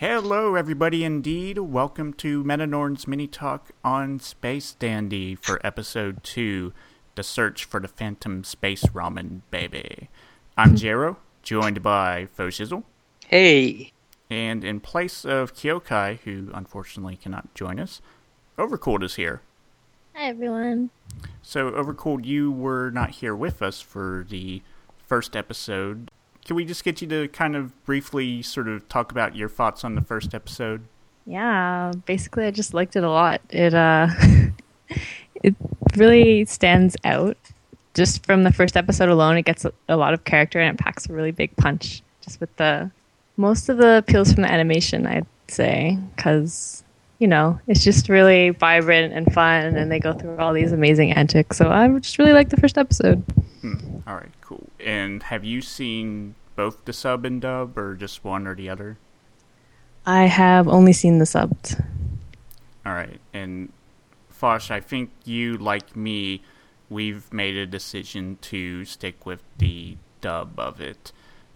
Hello, everybody, indeed. Welcome to Metanorn's Mini Talk on Space Dandy for Episode 2, The Search for the Phantom Space Ramen Baby. I'm Jero, joined by Foshizzle. Hey. And in place of Kyokai, who unfortunately cannot join us, Overcooled is here. Hi, everyone. So, Overcooled, you were not here with us for the first episode. Can we just get you to kind of briefly sort of talk about your thoughts on the first episode? Yeah, basically I just liked it a lot. It it really stands out. Just from the first episode alone, it gets a lot of character and it packs a really big punch. Just with most of the appeals from the animation, I'd say, because, you know, it's just really vibrant and fun and they go through all these amazing antics. So I just really liked the first episode. All right, cool. And have you seen both the sub and dub, or just one or the other? I have only seen the subbed. All right. And Fosh, I think you, like me, we've made a decision to stick with the dub of it.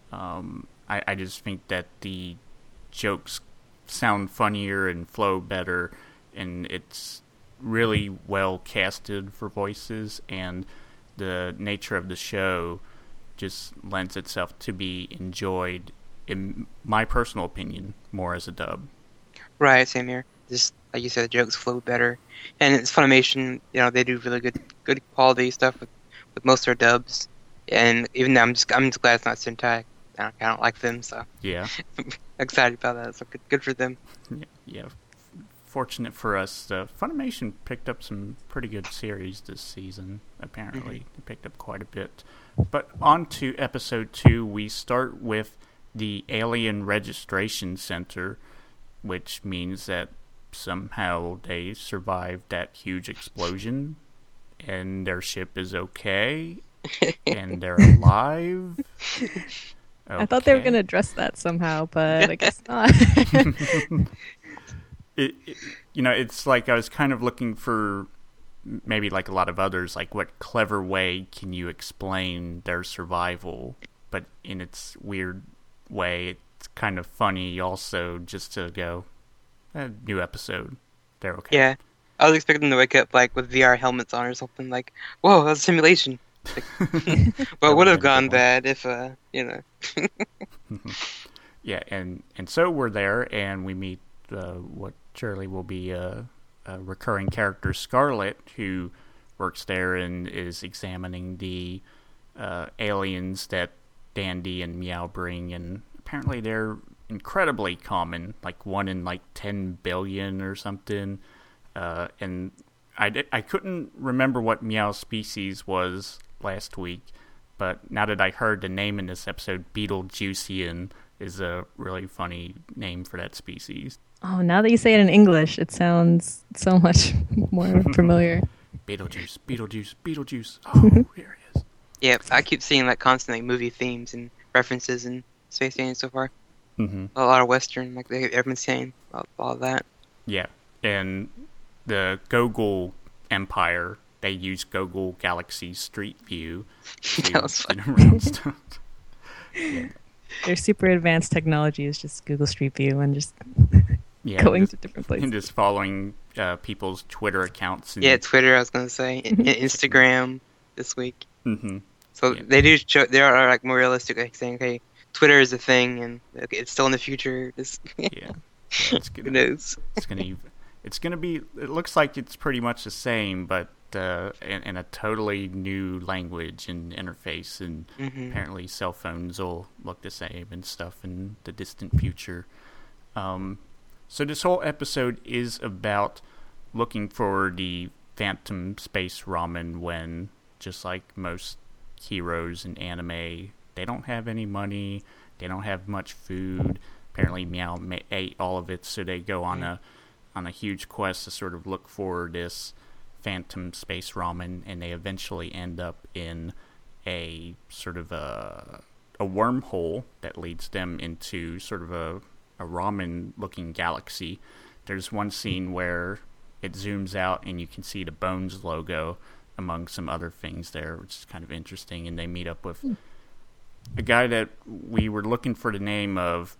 I just think that the jokes sound funnier and flow better, and it's really well casted for voices, and the nature of the show just lends itself to be enjoyed, in my personal opinion, more as a dub. Right, same here. Just like you said, the jokes flow better, and it's Funimation. You know, they do really good quality stuff with most of their dubs. And even now, I'm just glad it's not Sentai. I don't like them, so Yeah. I'm excited about that. So good for them. Yeah. Fortunate for us, Funimation picked up some pretty good series this season, apparently. They picked up quite a bit. But on to episode 2, we start with the Alien Registration Center, which means that somehow they survived that huge explosion, and their ship is okay, and they're alive. Okay. I thought they were going to address that somehow, but I guess not. It's like I was kind of looking for, maybe like a lot of others, like what clever way can you explain their survival, but in its weird way, it's kind of funny also just to go, new episode, they're okay. Yeah, I was expecting them to wake up like with VR helmets on or something, like, whoa, that's a simulation. Like, well, it would have gone bad if, Yeah, and so we're there, and we meet what surely will be a recurring character, Scarlet, who works there and is examining the aliens that Dandy and Meow bring, and apparently they're incredibly common, like 1 in like 10 billion or something, and I couldn't remember what Meow's species was last week, but now that I heard the name in this episode, Beetlejuician is a really funny name for that species. Oh, now that you say it in English, it sounds so much more familiar. Beetlejuice, Beetlejuice, Beetlejuice. Oh, here it is. Yeah, I keep seeing like constantly movie themes and references in Space Alien so far. Mm-hmm. A lot of Western, like everyone's saying about all of that. Yeah, and the Gogol Empire, they use Gogol Galaxy Street View to get around stuff. Yeah. Their super advanced technology is just Google Street View and just going to different places. And just following people's Twitter accounts. Yeah, Twitter, I was going to say. Instagram this week. Mm-hmm. So they do show, they are like more realistic, like saying, okay, Twitter is a thing and okay, it's still in the future. It's gonna, who knows? It's gonna be, it looks like it's pretty much the same, but in a totally new language and interface, and apparently cell phones will look the same and stuff in the distant future. So this whole episode is about looking for the Phantom Space Ramen when, just like most heroes in anime, they don't have any money, they don't have much food. Apparently Meow ate all of it, so they go on a huge quest to sort of look for this Phantom Space Ramen, and they eventually end up in a sort of a wormhole that leads them into sort of a ramen-looking galaxy. There's one scene where it zooms out and you can see the Bones logo among some other things there, which is kind of interesting, and they meet up with a guy that we were looking for the name of, but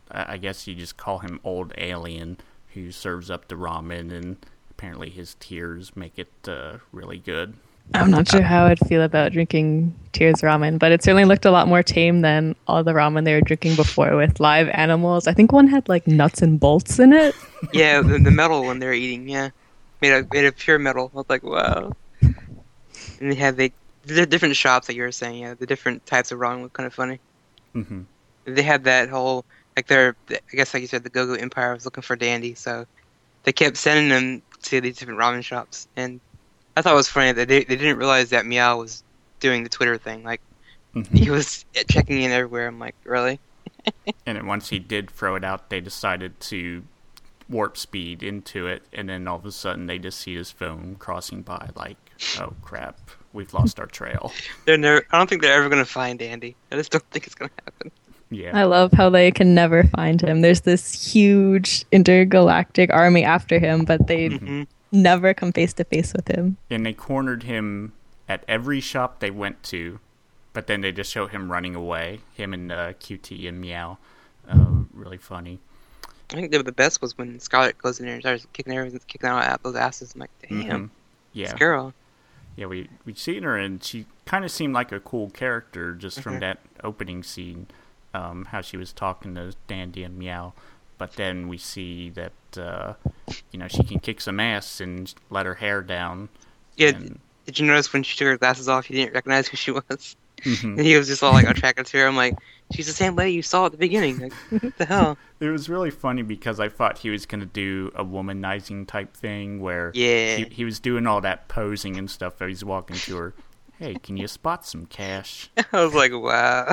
I guess you just call him Old Alien, who serves up the ramen, and apparently his tears make it really good. I'm not sure how I'd feel about drinking Tears ramen, but it certainly looked a lot more tame than all the ramen they were drinking before with live animals. I think one had like nuts and bolts in it. Yeah, the metal one they were eating, yeah. Made of pure metal. I was like, wow. And they had the different shops that you were saying, yeah, the different types of ramen look kind of funny. Mm-hmm. They had that whole, like I guess like you said, the Go-Go Empire was looking for Dandy, so they kept sending them to these different ramen shops, and I thought it was funny that they didn't realize that Meow was doing the Twitter thing. Like, he was checking in everywhere. I'm like, really? And then once he did throw it out, they decided to warp speed into it, and then all of a sudden they just see his phone crossing by like, oh crap, we've lost our trail. I don't think they're ever going to find Andy. I just don't think it's going to happen. Yeah. I love how they can never find him. There's this huge intergalactic army after him, but they never come face to face with him. And they cornered him at every shop they went to, but then they just show him running away. Him and QT and Meow. Really funny. I think the best was when Scarlet goes in there and starts kicking out those asses. I'm like, damn, yeah, this girl. Yeah, we seen her, and she kind of seemed like a cool character just from that opening scene. How she was talking to Dandy and Meow, but then we see that she can kick some ass and let her hair down. Yeah, did you notice when she took her glasses off, you didn't recognize who she was? And he was just all like attracted to her. I'm like, she's the same lady you saw at the beginning. Like, what the hell? It was really funny because I thought he was going to do a womanizing type thing where he was doing all that posing and stuff as he's walking to her. Hey, can you spot some cash? I was like, wow.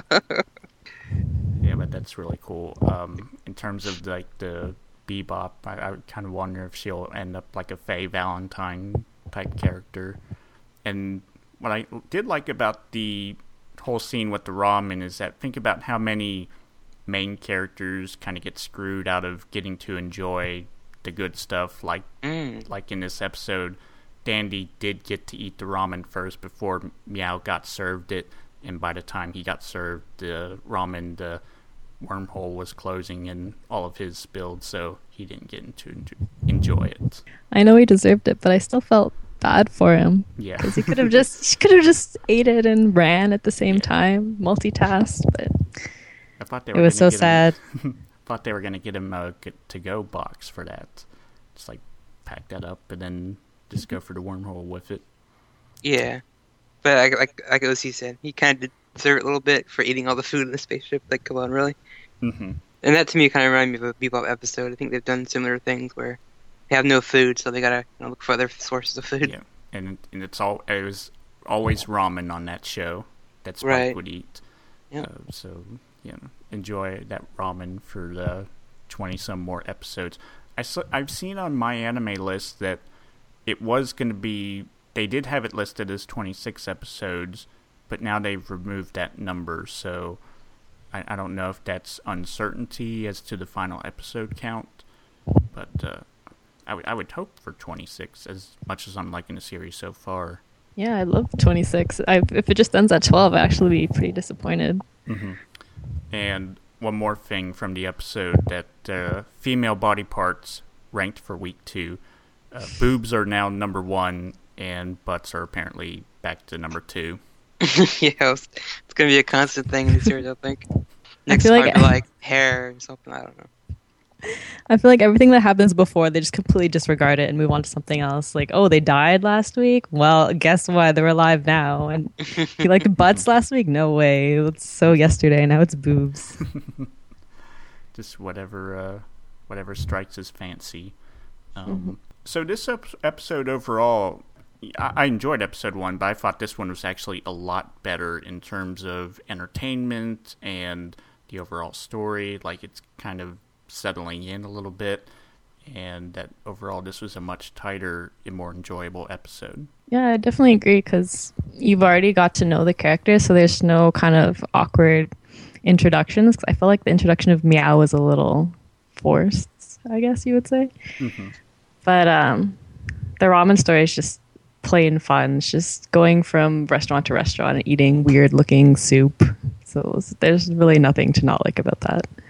Yeah, but that's really cool. In terms of like the Bebop, I would kind of wonder if she'll end up like a Faye Valentine type character. And what I did like about the whole scene with the ramen is that think about how many main characters kind of get screwed out of getting to enjoy the good stuff. Like in this episode, Dandy did get to eat the ramen first before Meow got served it. And by the time he got served the ramen, the wormhole was closing and all of his spilled, so he didn't get to enjoy it. I know he deserved it, but I still felt bad for him. Yeah, because he could have just ate it and ran at the same time, multitasked. But I thought it was so sad. Thought they were gonna get him a to-go box for that. Just like pack that up and then just go for the wormhole with it. Yeah. But like OC said, he kind of did deserve it a little bit for eating all the food in the spaceship. Like, come on, really? Mm-hmm. And that to me kind of reminded me of a Bebop episode. I think they've done similar things where they have no food, so they gotta look for other sources of food. Yeah, and it was always ramen on that show that Spike would eat. Yeah. So enjoy that ramen for the 20-some more episodes. I've seen on my anime list that it was going to be. They did have it listed as 26 episodes, but now they've removed that number, so I don't know if that's uncertainty as to the final episode count, but I would hope for 26, as much as I'm liking the series so far. Yeah, I love 26. If it just ends at 12, I'd actually be pretty disappointed. Mm-hmm. And one more thing from the episode, that female body parts ranked for week 2. Boobs are now number 1, and butts are apparently back to number 2. Yeah, it's going to be a constant thing in the series, I think. Next might be like hair or something, I don't know. I feel like everything that happens before, they just completely disregard it and move on to something else. Like, oh, they died last week? Well, guess what? They're alive now. And you liked butts last week? No way. It's so yesterday. Now it's boobs. Just whatever strikes his fancy. So this episode overall, I enjoyed episode 1, but I thought this one was actually a lot better in terms of entertainment and the overall story. Like, it's kind of settling in a little bit, and that overall this was a much tighter and more enjoyable episode. Yeah, I definitely agree, because you've already got to know the characters, so there's no kind of awkward introductions. I felt like the introduction of Meow was a little forced, I guess you would say. Mm-hmm. But the ramen story is just plain fun. It's just going from restaurant to restaurant and eating weird looking soup. So there's really nothing to not like about that.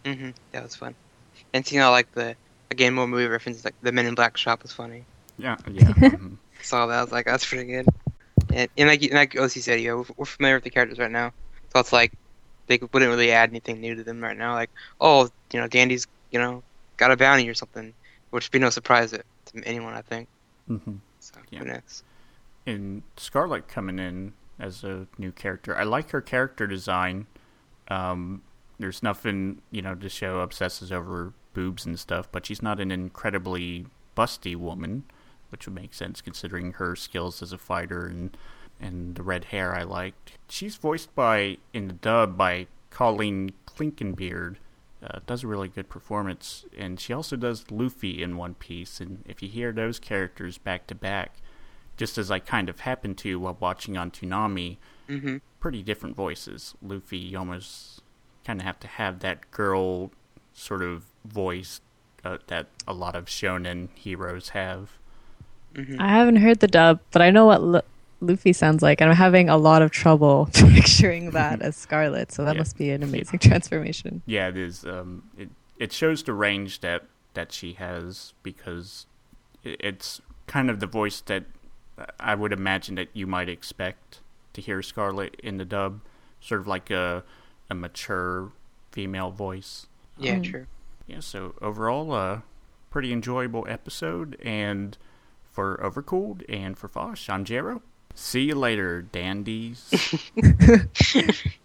That was fun. And seeing all like more movie references, like the Men in Black shop was funny. Yeah. Mm-hmm. Saw that, I was like, that's pretty good. And like OC said, we're familiar with the characters right now, so it's like they wouldn't really add anything new to them right now. Like, oh, Dandy's got a bounty or something, which would be no surprise to anyone, I think. Mm-hmm. So who knows? And Scarlet coming in as a new character, I like her character design. There's nothing to show obsesses over boobs and stuff, but she's not an incredibly busty woman, which would make sense considering her skills as a fighter and the red hair I liked. She's voiced in the dub by Colleen Clinkenbeard. Does a really good performance, and she also does Luffy in One Piece, and if you hear those characters back to back, just as I kind of happened to while watching on Toonami, pretty different voices. Luffy, you almost kind of have to have that girl sort of voice that a lot of shonen heroes have. I haven't heard the dub, but I know what Luffy sounds like, and I'm having a lot of trouble picturing that as Scarlet, so that must be an amazing transformation. Yeah, it is. It shows the range that she has, because it's kind of the voice that I would imagine that you might expect to hear Scarlet in the dub, sort of like a mature female voice. Yeah, true. Yeah, so overall, pretty enjoyable episode, and for Overcooled and for Fosh, I'm Jero. See you later, dandies.